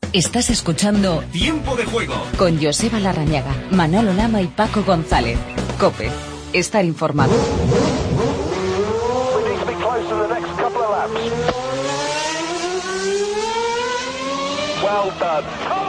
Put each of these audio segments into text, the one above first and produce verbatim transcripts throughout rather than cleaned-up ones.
Estás escuchando Tiempo de Juego con Joseba Larrañaga, Manolo Lama y Paco González. COPE. Estar informado. Well done.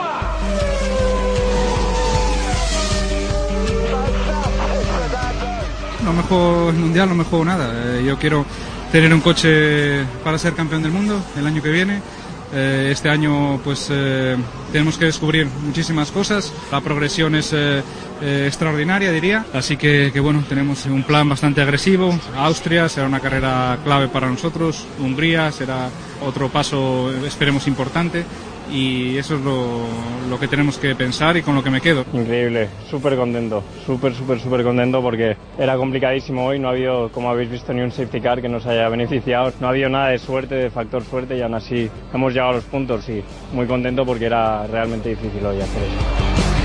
No me juego el mundial, no me juego nada. Eh, yo quiero tener un coche para ser campeón del mundo el año que viene. Eh, este año pues eh, tenemos que descubrir muchísimas cosas. La progresión es eh, eh, extraordinaria, diría. Así que, que bueno, tenemos un plan bastante agresivo. Austria será una carrera clave para nosotros. Hungría será otro paso, esperemos, importante. Y eso es lo, lo que tenemos que pensar y con lo que me quedo. Increíble, súper contento, súper, súper, súper contento porque era complicadísimo hoy, no ha habido, como habéis visto, ni un safety car que nos haya beneficiado, no ha habido nada de suerte, de factor suerte, y aún así hemos llegado a los puntos y muy contento porque era realmente difícil hoy hacer eso.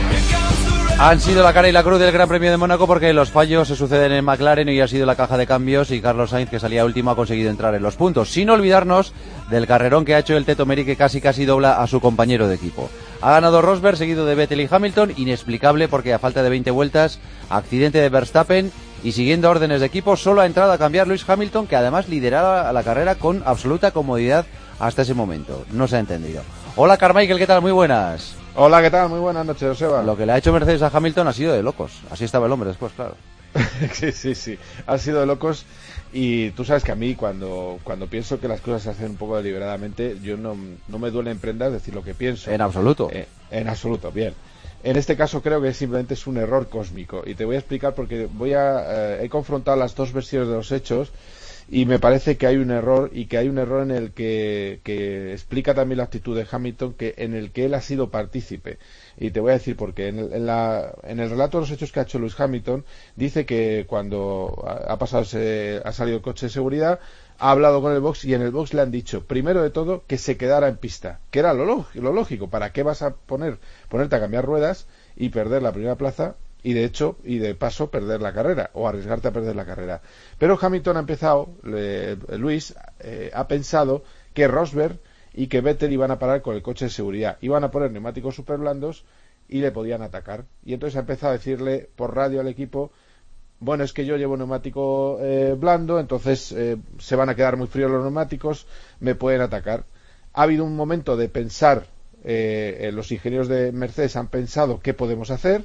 Han sido la cara y la cruz del Gran Premio de Mónaco porque los fallos se suceden en McLaren y ha sido la caja de cambios, y Carlos Sainz, que salía último, ha conseguido entrar en los puntos, sin olvidarnos del carrerón que ha hecho el Teto Meri, que casi casi dobla a su compañero de equipo. Ha ganado Rosberg, seguido de Vettel y Hamilton, inexplicable porque a falta de veinte vueltas, accidente de Verstappen, y siguiendo órdenes de equipo, solo ha entrado a cambiar Lewis Hamilton, que además lideraba la carrera con absoluta comodidad hasta ese momento. No se ha entendido. Hola Carmichael, ¿qué tal? Muy buenas. Hola, ¿qué tal? Muy buenas noches, Joseba. Lo que le ha hecho Mercedes a Hamilton ha sido de locos. Así estaba el hombre después, claro. sí, sí, sí. Ha sido de locos. Y tú sabes que a mí, cuando cuando pienso que las cosas se hacen un poco deliberadamente, yo no, no me duele en prendas decir lo que pienso. En absoluto. Eh, en absoluto, bien. En este caso creo que simplemente es un error cósmico. Y te voy a explicar porque voy a eh, he confrontado las dos versiones de los hechos. Y me parece que hay un error, y que hay un error en el que, que explica también la actitud de Hamilton, que en el que él ha sido partícipe. Y te voy a decir por qué. En el, en la, en el relato de los hechos que ha hecho Lewis Hamilton, dice que cuando ha, ha pasado ese, ha salido el coche de seguridad, ha hablado con el box, y en el box le han dicho, primero de todo, que se quedara en pista, que era lo, lo lógico. ¿Para qué vas a poner ponerte a cambiar ruedas y perder la primera plaza? Y de hecho, y de paso, perder la carrera, o arriesgarte a perder la carrera. Pero Hamilton ha empezado, eh, Luis, eh, ha pensado que Rosberg y que Vettel iban a parar con el coche de seguridad. Iban a poner neumáticos super blandos y le podían atacar. Y entonces ha empezado a decirle por radio al equipo, bueno, es que yo llevo neumático eh, blando, entonces eh, se van a quedar muy fríos los neumáticos, me pueden atacar. Ha habido un momento de pensar, eh, los ingenieros de Mercedes han pensado qué podemos hacer,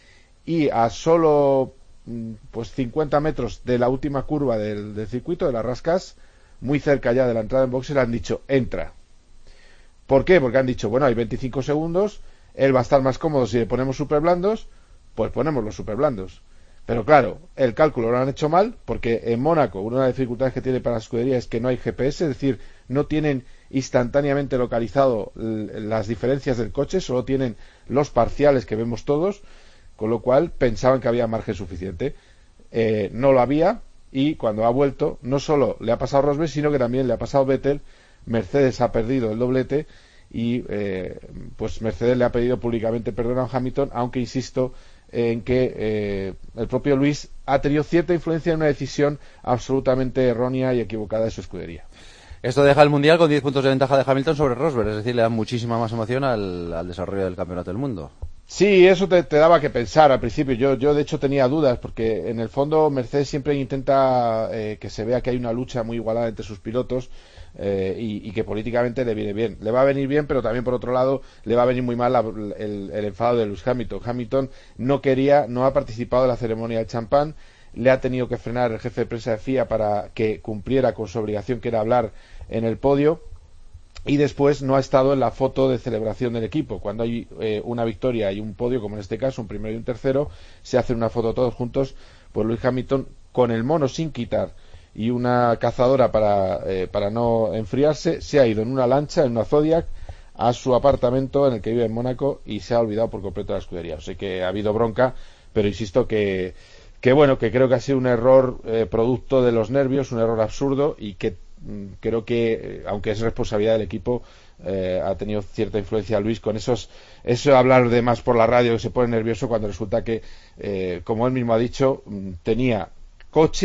y a solo pues cincuenta metros de la última curva del, del circuito, de las Rascas, muy cerca ya de la entrada en boxes, le han dicho, entra. ¿Por qué? Porque han dicho, bueno, hay veinticinco segundos, él va a estar más cómodo si le ponemos super blandos, pues ponemos los super blandos. Pero claro, el cálculo lo han hecho mal, porque en Mónaco una de las dificultades que tiene para la escudería es que no hay G P S, es decir, no tienen instantáneamente localizado las diferencias del coche, solo tienen los parciales que vemos todos, con lo cual pensaban que había margen suficiente. Eh, no lo había, y cuando ha vuelto, no solo le ha pasado a Rosberg, sino que también le ha pasado a Vettel. Mercedes ha perdido el doblete, y eh, pues Mercedes le ha pedido públicamente perdón a Hamilton, aunque insisto en que eh, el propio Luis ha tenido cierta influencia en una decisión absolutamente errónea y equivocada de su escudería. Esto deja el Mundial con diez puntos de ventaja de Hamilton sobre Rosberg, es decir, le da muchísima más emoción al, al desarrollo del Campeonato del Mundo. Sí, eso te, te daba que pensar al principio. Yo, yo de hecho tenía dudas, porque en el fondo Mercedes siempre intenta eh, que se vea que hay una lucha muy igualada entre sus pilotos, eh, y, y que políticamente le viene bien. Le va a venir bien, pero también por otro lado le va a venir muy mal la, el, el enfado de Lewis Hamilton. Hamilton no quería, no ha participado en la ceremonia del champán, le ha tenido que frenar el jefe de prensa de F I A para que cumpliera con su obligación, que era hablar en el podio. Y después no ha estado en la foto de celebración del equipo. Cuando hay eh, una victoria y un podio, como en este caso, un primero y un tercero, se hace una foto todos juntos. Pues Lewis Hamilton, con el mono sin quitar y una cazadora para, eh, para no enfriarse, se ha ido en una lancha, en una Zodiac, a su apartamento en el que vive en Mónaco, y se ha olvidado por completo de la escudería. O sea que ha habido bronca, pero insisto que, que bueno, que creo que ha sido un error eh, producto de los nervios, un error absurdo, y que creo que, aunque es responsabilidad del equipo, eh, ha tenido cierta influencia Luis con esos, eso de hablar de más por la radio, que se pone nervioso cuando resulta que, eh, como él mismo ha dicho, tenía coche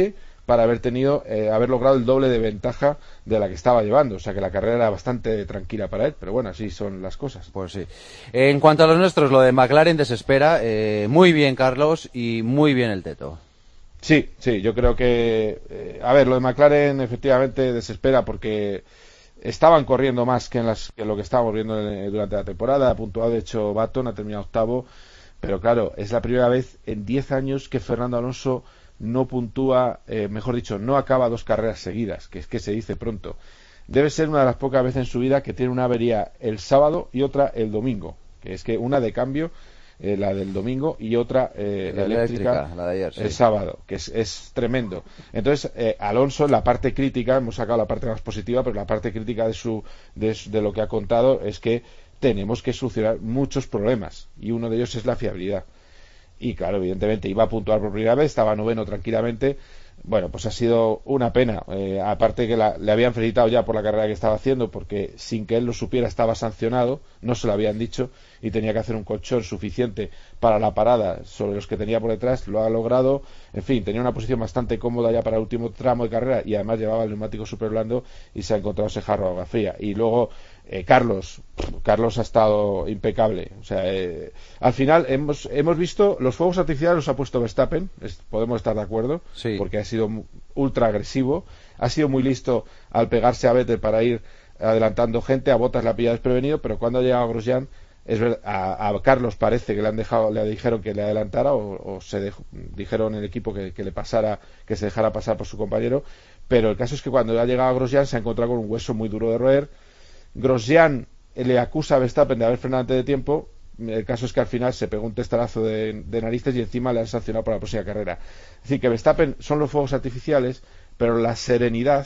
para haber tenido, eh, haber logrado el doble de ventaja de la que estaba llevando, o sea que la carrera era bastante tranquila para él, pero bueno, así son las cosas. Pues sí. En cuanto a los nuestros, lo de McLaren desespera, eh, muy bien Carlos y muy bien el Teto. Sí, sí, yo creo que, eh, a ver, lo de McLaren efectivamente desespera porque estaban corriendo más que en, las, que en lo que estábamos viendo en, durante la temporada, ha puntuado, de hecho, Button ha terminado octavo, pero claro, es la primera vez en diez años que Fernando Alonso no puntúa, eh, mejor dicho, no acaba dos carreras seguidas, que es que se dice pronto. Debe ser una de las pocas veces en su vida que tiene una avería el sábado y otra el domingo, que es que una de cambio, eh, la del domingo, y otra eh, la eléctrica, eléctrica la de ayer, sí. El sábado, que es, es tremendo. Entonces, eh, Alonso, en la parte crítica, hemos sacado la parte más positiva, pero la parte crítica de, su, de, de lo que ha contado es que tenemos que solucionar muchos problemas, y uno de ellos es la fiabilidad. Y claro, evidentemente iba a puntuar por primera vez, estaba noveno tranquilamente. Bueno, pues ha sido una pena. Eh, aparte que la, le habían felicitado ya por la carrera que estaba haciendo, porque sin que él lo supiera estaba sancionado, no se lo habían dicho, y tenía que hacer un colchón suficiente para la parada sobre los que tenía por detrás. Lo ha logrado. En fin, tenía una posición bastante cómoda ya para el último tramo de carrera, y además llevaba el neumático súper blando y se ha encontrado ese jarro de agua fría. Y luego Eh, Carlos, Carlos ha estado impecable. O sea, eh, al final hemos hemos visto los fuegos artificiales los ha puesto Verstappen, es, podemos estar de acuerdo, sí. Porque ha sido ultra agresivo, ha sido muy listo al pegarse a Vettel para ir adelantando gente, a Bottas la pilla desprevenido, pero cuando ha llegado a Grosjean, es ver, a, a Carlos parece que le han dejado, le dijeron que le adelantara o, o se dejó, dijeron en el equipo que, que le pasara, que se dejara pasar por su compañero, pero el caso es que cuando ha llegado a Grosjean se ha encontrado con un hueso muy duro de roer. Grosjean le acusa a Verstappen de haber frenado antes de tiempo. El caso es que al final se pegó un testarazo de, de narices y encima le han sancionado para la próxima carrera. Es decir, que Verstappen son los fuegos artificiales, pero la serenidad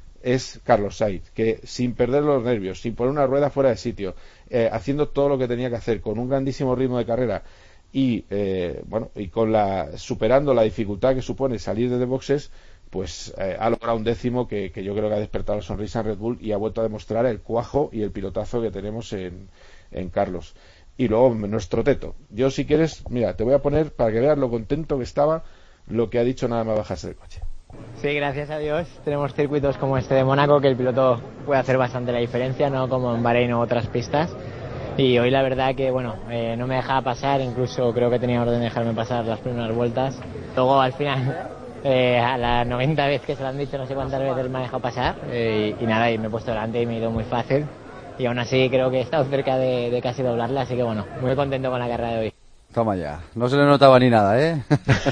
es Carlos Sainz, que sin perder los nervios, sin poner una rueda fuera de sitio, eh, haciendo todo lo que tenía que hacer con un grandísimo ritmo de carrera y eh, bueno y con la superando la dificultad que supone salir desde boxes, pues eh, ha logrado un décimo que, que yo creo que ha despertado la sonrisa en Red Bull y ha vuelto a demostrar el cuajo y el pilotazo que tenemos en, en Carlos. Y luego nuestro Teto. Yo, si quieres, mira, te voy a poner para que veas lo contento que estaba, lo que ha dicho nada más bajarse del coche. Sí, gracias a Dios tenemos circuitos como este de Mónaco que el piloto puede hacer bastante la diferencia, no como en Bahrein o otras pistas. Y hoy la verdad que bueno, eh, no me dejaba pasar, incluso creo que tenía orden de dejarme pasar las primeras vueltas. Luego al final... Eh, a la noventa vez que se lo han dicho, no sé cuántas veces me ha dejado pasar, eh, y, y nada, y me he puesto delante y me he ido muy fácil, y aún así creo que he estado cerca de, de casi doblarla, así que bueno, muy contento con la carrera de hoy. Toma ya, no se le notaba ni nada, ¿eh?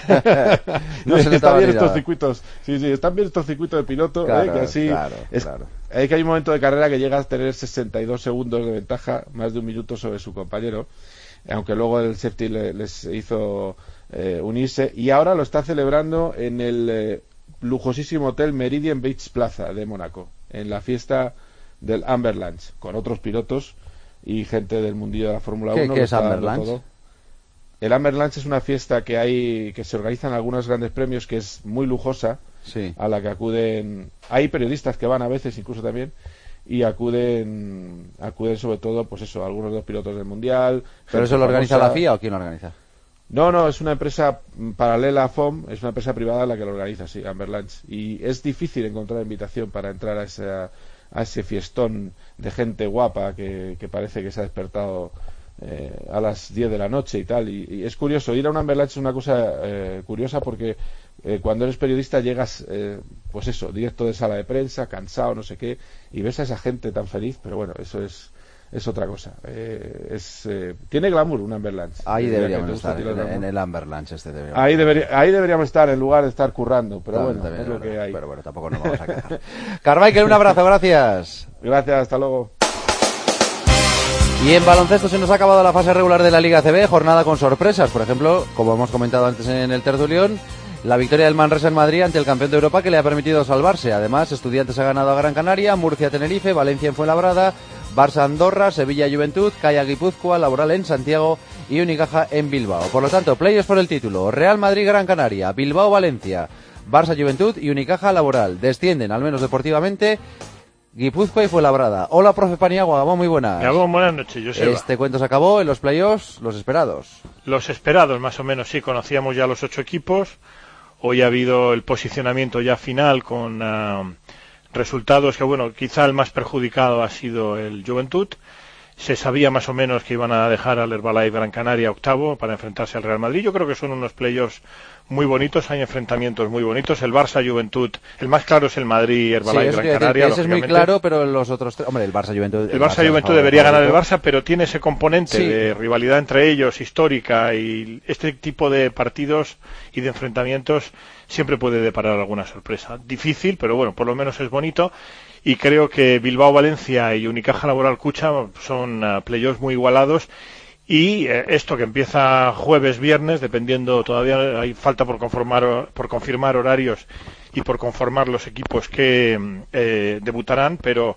No se le están bien estos nada. circuitos, sí, sí, están bien estos circuitos de piloto, claro, ¿eh? Que así claro, es, claro. Es que hay un momento de carrera que llega a tener sesenta y dos segundos de ventaja, más de un minuto sobre su compañero, aunque luego el safety le, les hizo eh, unirse, y ahora lo está celebrando en el eh, lujosísimo hotel Meridian Beach Plaza de Mónaco, en la fiesta del Amber Lunch, con otros pilotos y gente del mundillo de la Fórmula uno. ¿Qué es Amber Lunch? El Amber Lunch es una fiesta que hay, que se organiza en algunos grandes premios, que es muy lujosa, sí. A la que acuden, hay periodistas que van a veces incluso también, y acuden acuden sobre todo, pues eso, algunos de los pilotos del mundial. ¿Pero eso lo organiza famosa. la F I A o quién lo organiza? No, no, es una empresa paralela a F O M, es una empresa privada la que lo organiza, sí, Amber Lunch, y es difícil encontrar invitación para entrar a esa, a ese fiestón de gente guapa que, que parece que se ha despertado eh, a las diez de la noche y tal, y, y es curioso, ir a un Amber Lunch es una cosa eh, curiosa porque eh, cuando eres periodista llegas, eh, pues eso, directo de sala de prensa, cansado, no sé qué, y ves a esa gente tan feliz, pero bueno, eso es es otra cosa. Eh, es eh, tiene glamour un Amber Lunch. Ahí deberíamos estar, en, en el Amber Lunch este deberíamos ahí, debería, ahí deberíamos estar en lugar de estar currando, pero claro, bueno, también, es lo bueno, que hay. Pero bueno, tampoco nos vamos a quejar. Carmichael, un abrazo, gracias. Gracias, hasta luego. Y en baloncesto se nos ha acabado la fase regular de la Liga A C B, jornada con sorpresas, por ejemplo, como hemos comentado antes en el tertulión, la victoria del Manresa en Madrid ante el campeón de Europa que le ha permitido salvarse. Además, Estudiantes ha ganado a Gran Canaria, Murcia Tenerife, Valencia en Fuenlabrada, Barça Andorra, Sevilla Juventud, Calla Guipúzcoa, Laboral en Santiago y Unicaja en Bilbao. Por lo tanto, playoffs por el título, Real Madrid Gran Canaria, Bilbao Valencia, Barça Juventud y Unicaja Laboral. Descienden, al menos deportivamente, Guipúzcoa y Fuenlabrada. Hola, profe Paniagua, Gabón, muy buenas. Gabón, buenas noches, Joseba. Este cuento se acabó, en los playoffs, los esperados. Los esperados, más o menos, sí, conocíamos ya los ocho equipos. Hoy ha habido el posicionamiento ya final con uh, resultados que, bueno, quizá el más perjudicado ha sido el Juventud. Se sabía más o menos que iban a dejar al Herbalife Gran Canaria octavo para enfrentarse al Real Madrid. Yo creo que son unos playoffs muy bonitos, hay enfrentamientos muy bonitos. El Barça-Juventud, el más claro es el Madrid-Herbalife sí, Gran Canaria. Ese es muy claro, pero los otros tres... Hombre, el Barça-Juventud... El, el Barça-Juventud debería ganar el Barça, pero tiene ese componente sí. de rivalidad entre ellos, histórica, y este tipo de partidos y de enfrentamientos siempre puede deparar alguna sorpresa. Difícil, pero bueno, por lo menos es bonito. Y creo que Bilbao-Valencia y Unicaja Laboral-Cucha son uh, playoffs muy igualados. Y eh, esto que empieza jueves, viernes, dependiendo, todavía hay falta por conformar, por confirmar horarios y por conformar los equipos que eh, debutarán, pero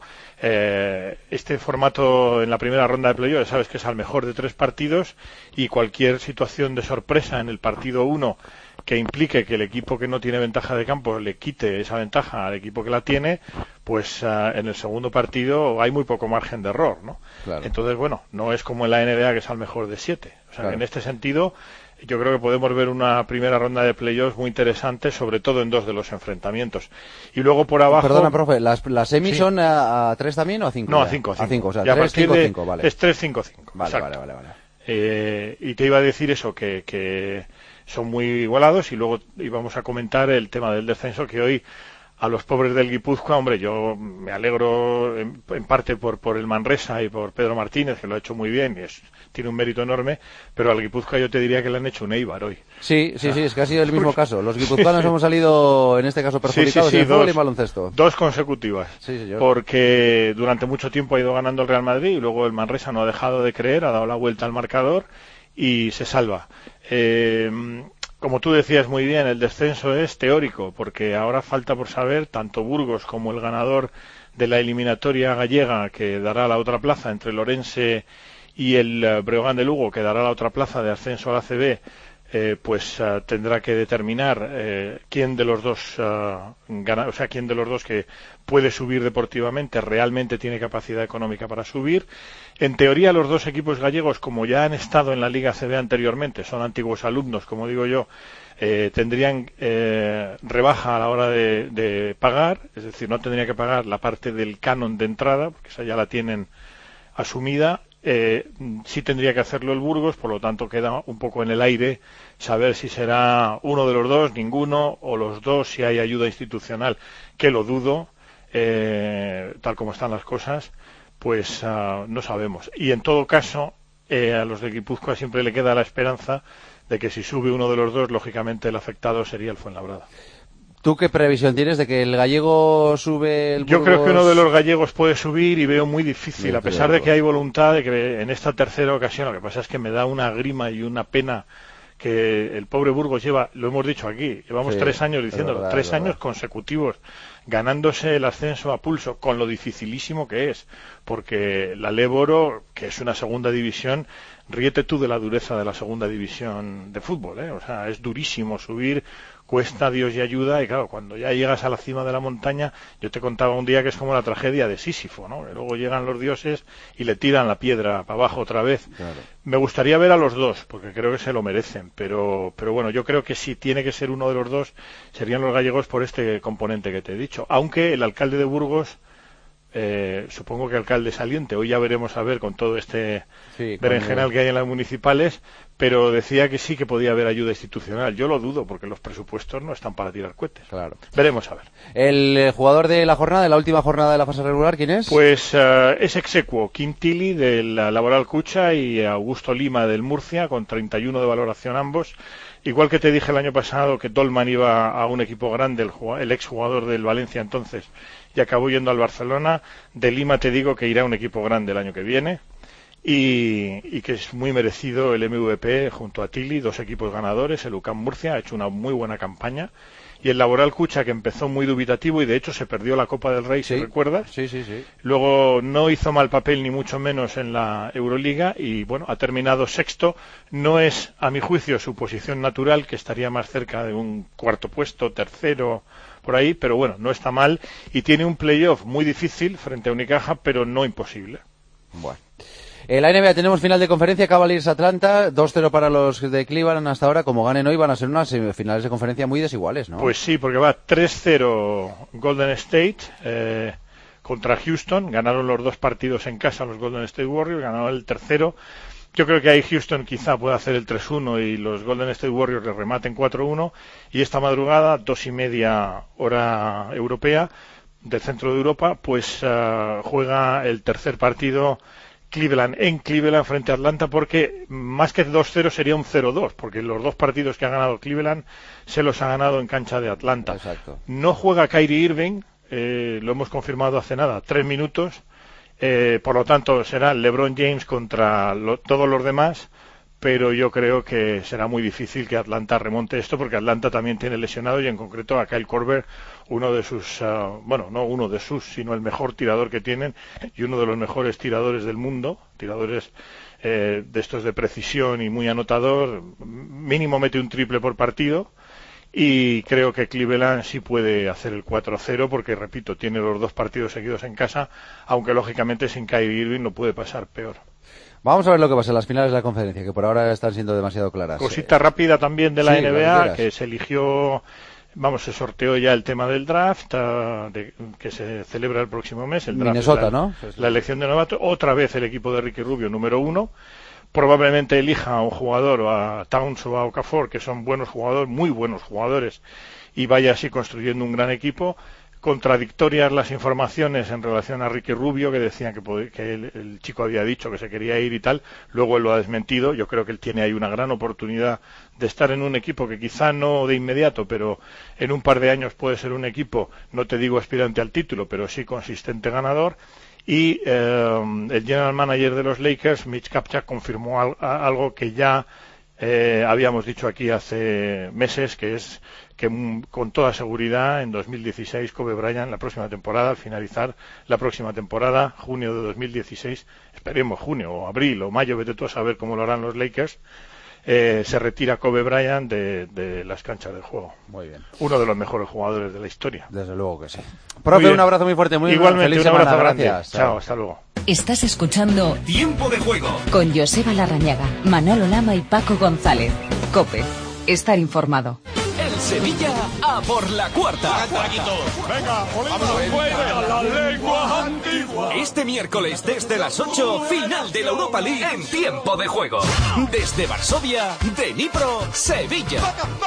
eh, este formato en la primera ronda de playoffs, sabes que es al mejor de tres partidos, y cualquier situación de sorpresa en el partido uno que implique que el equipo que no tiene ventaja de campo le quite esa ventaja al equipo que la tiene, pues uh, en el segundo partido hay muy poco margen de error, ¿no? Claro. Entonces, bueno, no es como en la N B A que es al mejor de siete. O sea, claro. En este sentido, yo creo que podemos ver una primera ronda de playoffs muy interesante, sobre todo en dos de los enfrentamientos. Y luego por abajo... Perdona, profe, ¿las, las semis sí. son a, a tres también o a cinco? No, ya? a cinco. A cinco, o sea, ya tres, cinco, cinco, vale. Es tres, cinco, cinco. Vale, vale, vale, vale. Eh, y te iba a decir eso, que... que son muy igualados, y luego íbamos a comentar el tema del descenso, que hoy a los pobres del Guipúzcoa, hombre, yo me alegro en, en parte por por el Manresa y por Pedro Martínez, que lo ha hecho muy bien y es, tiene un mérito enorme, pero al Guipúzcoa yo te diría que le han hecho un Eibar hoy. Sí, sí, sí, es que ha sido el mismo caso. Los guipuzcoanos sí, sí. hemos salido, en este caso, perjudicados sí, sí, sí, en el fútbol y baloncesto. Dos consecutivas, sí, señor. Porque durante mucho tiempo ha ido ganando el Real Madrid y luego el Manresa no ha dejado de creer, ha dado la vuelta al marcador y se salva. Eh... Como tú decías muy bien, el descenso es teórico, porque ahora falta por saber tanto Burgos como el ganador de la eliminatoria gallega, que dará la otra plaza entre el Orense y el uh, Breogán de Lugo, que dará la otra plaza de ascenso a la A C B, eh, pues uh, tendrá que determinar eh, quién de los dos uh, gana, o sea, quién de los dos que puede subir deportivamente realmente tiene capacidad económica para subir. En teoría, los dos equipos gallegos, como ya han estado en la Liga A C B anteriormente, son antiguos alumnos, como digo yo, eh, tendrían eh, rebaja a la hora de, de pagar, es decir, no tendrían que pagar la parte del canon de entrada, porque esa ya la tienen asumida. Eh, sí tendría que hacerlo el Burgos, por lo tanto queda un poco en el aire saber si será uno de los dos, ninguno, o los dos si hay ayuda institucional, que lo dudo, eh, tal como están las cosas. Pues uh, no sabemos. Y en todo caso, eh, a los de Guipúzcoa siempre le queda la esperanza de que si sube uno de los dos, lógicamente el afectado sería el Fuenlabrada. ¿Tú qué previsión tienes de que el gallego sube el Burgos? Yo creo que uno de los gallegos puede subir y veo muy difícil, a pesar de que hay voluntad de que en esta tercera ocasión, lo que pasa es que me da una grima y una pena que el pobre Burgos lleva, lo hemos dicho aquí, llevamos sí, tres años diciéndolo, verdad, tres años consecutivos ganándose el ascenso a pulso, con lo dificilísimo que es, porque la Léboro, que es una segunda división, ríete tú de la dureza de la segunda división de fútbol, ¿eh? O sea, es durísimo subir, cuesta Dios y ayuda, y claro, cuando ya llegas a la cima de la montaña, yo te contaba un día que es como la tragedia de Sísifo, ¿no? Que luego llegan los dioses y le tiran la piedra para abajo otra vez. Claro. Me gustaría ver a los dos, porque creo que se lo merecen, pero, pero bueno, yo creo que si tiene que ser uno de los dos, serían los gallegos por este componente que te he dicho, aunque el alcalde de Burgos, Eh, supongo que alcalde saliente, hoy ya veremos a ver con todo este sí, berenjenal el... que hay en las municipales, pero decía que sí que podía haber ayuda institucional. Yo lo dudo porque los presupuestos no están para tirar cohetes. Claro. Veremos a ver. ¿El eh, jugador de la jornada, de la última jornada de la fase regular, quién es? Pues uh, es exequo, Quintili del Laboral Cucha y Augusto Lima del Murcia, con treinta y uno de valoración ambos. Igual que te dije el año pasado que Dolman iba a un equipo grande, el, el exjugador del Valencia entonces, y acabó yendo al Barcelona, de Lima te digo que irá a un equipo grande el año que viene, y, y que es muy merecido el M V P junto a Tili, dos equipos ganadores. El U C A M Murcia ha hecho una muy buena campaña, y el Laboral Cucha, que empezó muy dubitativo y de hecho se perdió la Copa del Rey, sí, si recuerdas. Sí, sí, sí. Luego no hizo mal papel ni mucho menos en la Euroliga y bueno, ha terminado sexto. No es, a mi juicio, su posición natural, que estaría más cerca de un cuarto puesto, tercero, por ahí, pero bueno, no está mal y tiene un playoff muy difícil frente a Unicaja, pero no imposible. Bueno. En la N B A tenemos final de conferencia, Cavaliers-Atlanta, dos cero para los de Cleveland hasta ahora. Como ganen hoy van a ser unas semifinales de conferencia muy desiguales, ¿no? Pues sí, porque va tres cero Golden State eh, contra Houston. Ganaron los dos partidos en casa los Golden State Warriors, ganaron el tercero. Yo creo que ahí Houston quizá pueda hacer el tres uno y los Golden State Warriors le rematen cuatro uno. Y esta madrugada, dos y media hora europea, del centro de Europa, pues uh, juega el tercer partido Cleveland en Cleveland frente a Atlanta, porque más que dos cero sería un cero dos, porque los dos partidos que ha ganado Cleveland se los ha ganado en cancha de Atlanta. Exacto. No juega Kyrie Irving, eh, lo hemos confirmado hace nada, tres minutos, eh, por lo tanto será LeBron James contra lo, todos los demás, pero yo creo que será muy difícil que Atlanta remonte esto, porque Atlanta también tiene lesionado, y en concreto a Kyle Korver, uno de sus, uh, bueno, no uno de sus, sino el mejor tirador que tienen, y uno de los mejores tiradores del mundo, tiradores eh, de estos de precisión y muy anotador, mínimo mete un triple por partido, y creo que Cleveland sí puede hacer el cuatro cero, porque, repito, tiene los dos partidos seguidos en casa, aunque lógicamente sin Kyrie Irving no puede pasar peor. Vamos a ver lo que pasa en las finales de la conferencia, que por ahora están siendo demasiado claras. Cosita rápida también de la sí, N B A, que, que se eligió, vamos, se sorteó ya el tema del draft, uh, de, que se celebra el próximo mes. El draft Minnesota, la, ¿no? La elección de novato. Otra vez el equipo de Ricky Rubio, número uno. Probablemente elija a un jugador, o a Towns o a Okafor, que son buenos jugadores, muy buenos jugadores, y vaya así construyendo un gran equipo. Contradictorias las informaciones en relación a Ricky Rubio, que decían que, pod- que él, el chico había dicho que se quería ir y tal, luego él lo ha desmentido. Yo creo que él tiene ahí una gran oportunidad de estar en un equipo que quizá no de inmediato, pero en un par de años puede ser un equipo, no te digo aspirante al título, pero sí consistente ganador. Y eh, el general manager de los Lakers, Mitch Kupchak, confirmó al- algo que ya eh, habíamos dicho aquí hace meses, que es que mm, con toda seguridad en dos mil dieciséis Kobe Bryant, la próxima temporada, al finalizar la próxima temporada, junio de dos mil dieciséis, esperemos junio o abril o mayo, vete tú a saber cómo lo harán los Lakers, eh, se retira Kobe Bryant de, de las canchas de juego. Muy bien. Uno de los mejores jugadores de la historia. Desde luego que sí. Profe, un abrazo muy fuerte, muy Igualmente, feliz un semana. abrazo grande. Gracias. Chao, hasta luego. Estás escuchando Tiempo de juego con Joseba Larrañaga, Manolo Lama y Paco González. COPE. Estar informado. El Sevilla a por la cuarta. Venga, fuera la lengua antigua. Este miércoles desde las ocho, final de la Europa League en Tiempo de juego. Desde Varsovia, Dnipro, Sevilla.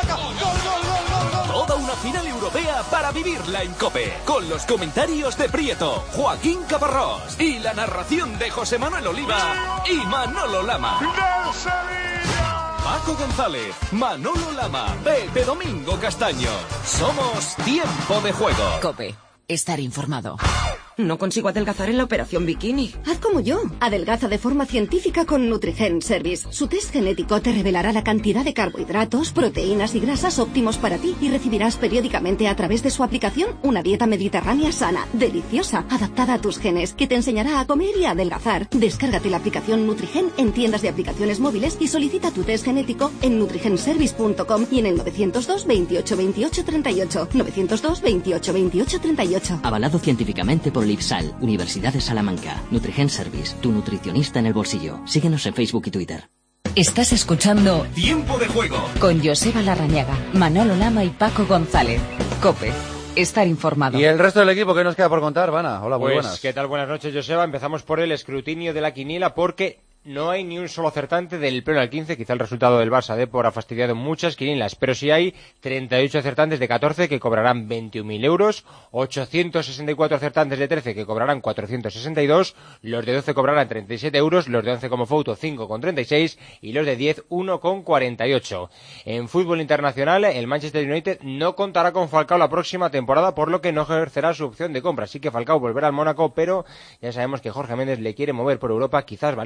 Toda una final europea para vivirla en COPE. Con los comentarios de Prieto, Joaquín Caparrós y la narración de José Manuel Oliva y Manolo Lama. ¡Del Sevilla! Paco González, Manolo Lama, Pepe Domingo Castaño. Somos Tiempo de Juego. COPE. Estar informado. No consigo adelgazar en la operación bikini. Haz como yo. Adelgaza de forma científica con Nutrigen Service. Su test genético te revelará la cantidad de carbohidratos, proteínas y grasas óptimos para ti, y recibirás periódicamente a través de su aplicación una dieta mediterránea sana, deliciosa, adaptada a tus genes, que te enseñará a comer y a adelgazar. Descárgate la aplicación Nutrigen en tiendas de aplicaciones móviles y solicita tu test genético en nutrigenservice punto com y en el novecientos dos, veintiocho, veintiocho, treinta y ocho. novecientos dos, veintiocho, veintiocho, treinta y ocho. Avalado científicamente por Lipsal, Universidad de Salamanca. Nutrigen Service, tu nutricionista en el bolsillo. Síguenos en Facebook y Twitter. Estás escuchando Tiempo de juego con Joseba Larrañaga, Manolo Lama y Paco González. COPE. Estar informado. ¿Y el resto del equipo qué nos queda por contar, Vana? Hola, muy pues, buenas. ¿qué tal? Buenas noches, Joseba. Empezamos por el escrutinio de la quiniela, porque no hay ni un solo acertante del pleno al quince. Quizá el resultado del Barça Depor ha fastidiado muchas quinielas, pero sí hay treinta y ocho acertantes de catorce que cobrarán veintiún mil euros, ochocientos sesenta y cuatro acertantes de trece que cobrarán cuatrocientos sesenta y dos, los de doce cobrarán treinta y siete euros, los de once como Fouto cinco con treinta y seis y los de diez uno con cuarenta y ocho. En fútbol internacional, el Manchester United no contará con Falcao la próxima temporada, por lo que no ejercerá su opción de compra. Así que Falcao volverá al Mónaco, pero ya sabemos que Jorge Méndez le quiere mover por Europa, quizás Valencia o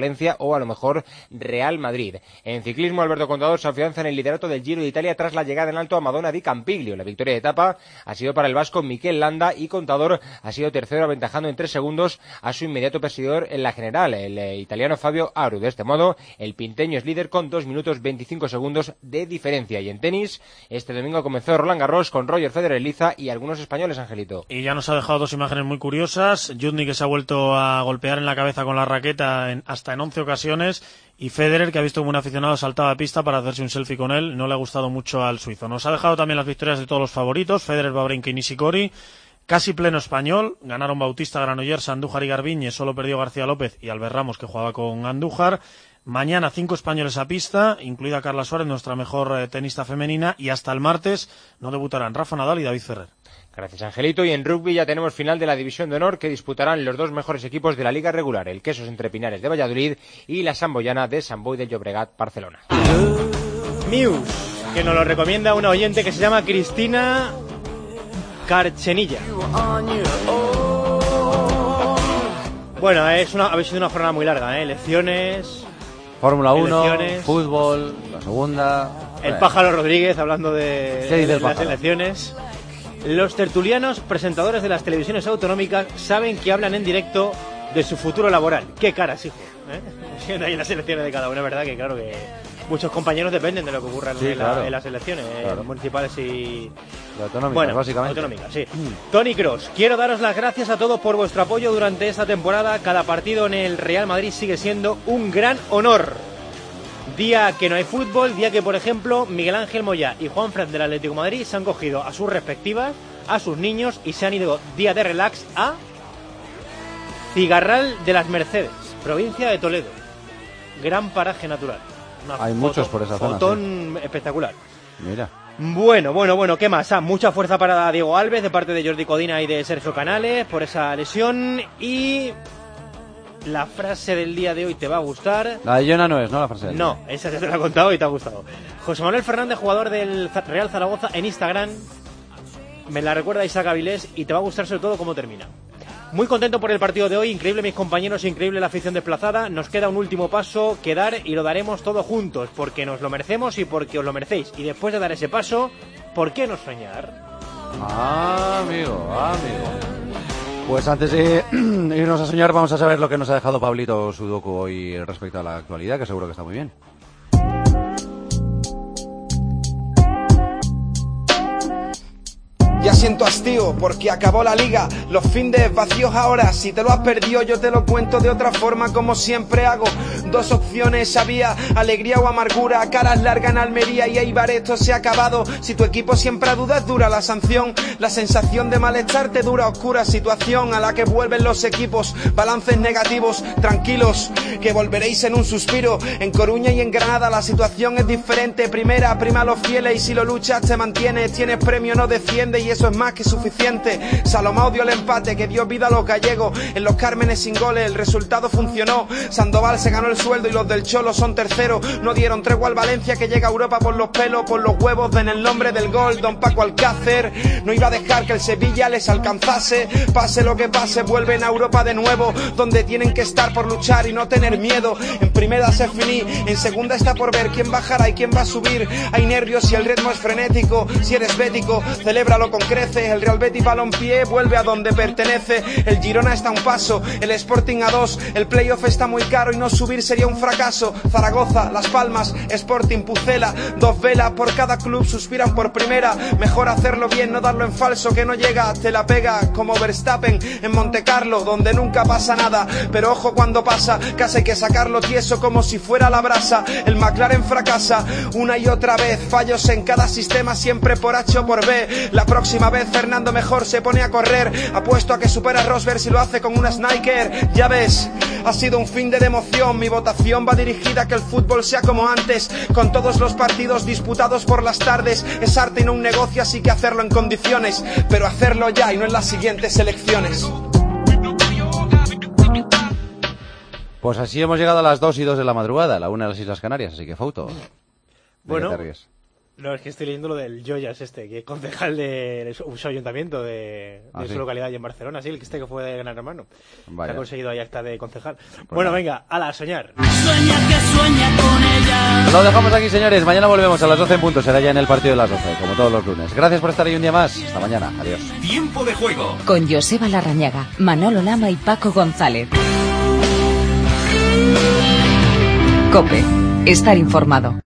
o a lo mejor Real Madrid. En ciclismo, Alberto Contador se afianza en el liderato del Giro de Italia tras la llegada en alto a Madonna di Campiglio. La victoria de etapa ha sido para el vasco Mikel Landa y Contador ha sido tercero, aventajando en tres segundos a su inmediato perseguidor en la general, el eh, italiano Fabio Aru. De este modo, el pinteño es líder con dos minutos veinticinco segundos de diferencia. Y en tenis, este domingo comenzó Roland Garros con Roger Federer, Liza y algunos españoles, Angelito. Y ya nos ha dejado dos imágenes muy curiosas. Yudny, que se ha vuelto a golpear en la cabeza con la raqueta en, hasta en once ocasiones, y Federer, que ha visto como un aficionado saltaba a pista para hacerse un selfie con él. No le ha gustado mucho al suizo. Nos ha dejado también las victorias de todos los favoritos: Federer, Wawrinka y Nishikori. Casi pleno español, ganaron Bautista, Granollers, Andújar y Garbiñe, solo perdió García López y Albert Ramos, que jugaba con Andújar. Mañana cinco españoles a pista, incluida Carla Suárez, nuestra mejor eh, tenista femenina, y hasta el martes no debutarán Rafa Nadal y David Ferrer. Gracias, Angelito. Y en rugby ya tenemos final de la División de Honor, que disputarán los dos mejores equipos de la liga regular, el Quesos Entre Pinares de Valladolid y la Samboyana de Sant Boi de Llobregat, Barcelona. Muse, que nos lo recomienda una oyente que se llama Cristina Carchenilla. Bueno, es una, habéis sido una jornada muy larga, ¿eh? Elecciones, Fórmula uno, elecciones, fútbol, la segunda... El bueno. Pájaro Rodríguez hablando de, ¿Qué dice de el las pájaro? elecciones. Los tertulianos, presentadores de las televisiones autonómicas, saben que hablan en directo de su futuro laboral. ¡Qué caras, hijo! ¿Eh? Siendo ahí las elecciones de cada uno, es verdad que claro que muchos compañeros dependen de lo que ocurra Sí, en, claro. la, en las elecciones Claro. eh, municipales y... Autonómicas, bueno, básicamente. autonómicas, sí. Mm. Tony Cross, quiero daros las gracias a todos por vuestro apoyo durante esta temporada. Cada partido en el Real Madrid sigue siendo un gran honor. Día que no hay fútbol, día que, por ejemplo, Miguel Ángel Moyá y Juan Fran del Atlético de Madrid se han cogido a sus respectivas, a sus niños, y se han ido día de relax a Cigarral de las Mercedes, provincia de Toledo. Gran paraje natural. Una Hay foto, muchos por esa zona, fotón sí. espectacular. Mira. Bueno, bueno, bueno, ¿qué más? Ah, mucha fuerza para Diego Alves de parte de Jordi Codina y de Sergio Canales por esa lesión. Y la frase del día de hoy te va a gustar. La de Jonah no es, ¿no? La frase del No, esa se te la he contado y te ha gustado. José Manuel Fernández, jugador del Real Zaragoza, en Instagram, me la recuerda Isaac Avilés y te va a gustar sobre todo cómo termina. Muy contento por el partido de hoy, increíble mis compañeros, increíble la afición desplazada. Nos queda un último paso que dar y lo daremos todos juntos, porque nos lo merecemos y porque os lo merecéis. Y después de dar ese paso, ¿por qué no soñar? Ah, amigo, amigo. Pues antes de irnos a soñar, vamos a saber lo que nos ha dejado Pablito Sudoku hoy respecto a la actualidad, que seguro que está muy bien. Ya siento hastío porque acabó la liga, los findes vacíos ahora. Si te lo has perdido yo te lo cuento de otra forma, como siempre hago. Dos opciones había, alegría o amargura. Caras largas en Almería y Eibar, esto se ha acabado. Si tu equipo siempre a dudas, dura la sanción. La sensación de malestar te dura, oscura situación a la que vuelven los equipos. Balances negativos, tranquilos, que volveréis en un suspiro. En Coruña y en Granada la situación es diferente. Primera, prima a los fieles y si lo luchas te mantienes. Tienes premio, no desciendes y eso es más que suficiente. Salomao dio el empate que dio vida a los gallegos. En los Cármenes sin goles el resultado funcionó. Sandoval se ganó el sueldo y los del Cholo son terceros. No dieron tregua al Valencia que llega a Europa por los pelos, por los huevos en el nombre del gol. Don Paco Alcácer no iba a dejar que el Sevilla les alcanzase. Pase lo que pase, vuelven a Europa de nuevo, donde tienen que estar por luchar y no tener miedo. En primera se finí, en segunda está por ver quién bajará y quién va a subir. Hay nervios y el ritmo es frenético. Si eres bético, celébralo con creces. El Real Betis Balompié vuelve a donde pertenece. El Girona está a un paso, el Sporting a dos. El playoff está muy caro y no subir sería un fracaso. Zaragoza, Las Palmas, Sporting, Pucela, dos velas por cada club suspiran por primera. Mejor hacerlo bien, no darlo en falso, que no llega, te la pega como Verstappen en Montecarlo, donde nunca pasa nada. Pero ojo cuando pasa, casi hay que sacarlo tieso como si fuera la brasa. El McLaren fracasa una y otra vez, fallos en cada sistema, siempre por H o por B. La próxima vez Fernando mejor se pone a correr, apuesto a que supera a Rosberg si lo hace con una Sniker. Ya ves, ha sido un fin de emoción, mi votación va dirigida a que el fútbol sea como antes, con todos los partidos disputados por las tardes. Es arte y no un negocio, así que hacerlo en condiciones, pero hacerlo ya y no en las siguientes elecciones. Pues así hemos llegado a las dos y dos de la madrugada, la una de las Islas Canarias, así que Fauto. Bueno, No, es que estoy leyendo lo del Joyas este, que es concejal de su ayuntamiento de, de ¿Ah, su sí? localidad y en Barcelona, sí, el que este que fue de Gran Hermano. Vaya. Que ha conseguido ahí acta de concejal. Pues bueno, nada. venga, ala, a soñar. Sueña que sueña con ella. Lo dejamos aquí, señores. Mañana volvemos a las doce en punto. Será ya en el partido de las doce, como todos los lunes. Gracias por estar ahí un día más. Hasta mañana. Adiós. Tiempo de juego. Con Joseba Larrañaga, Manolo Lama y Paco González. COPE. Estar informado.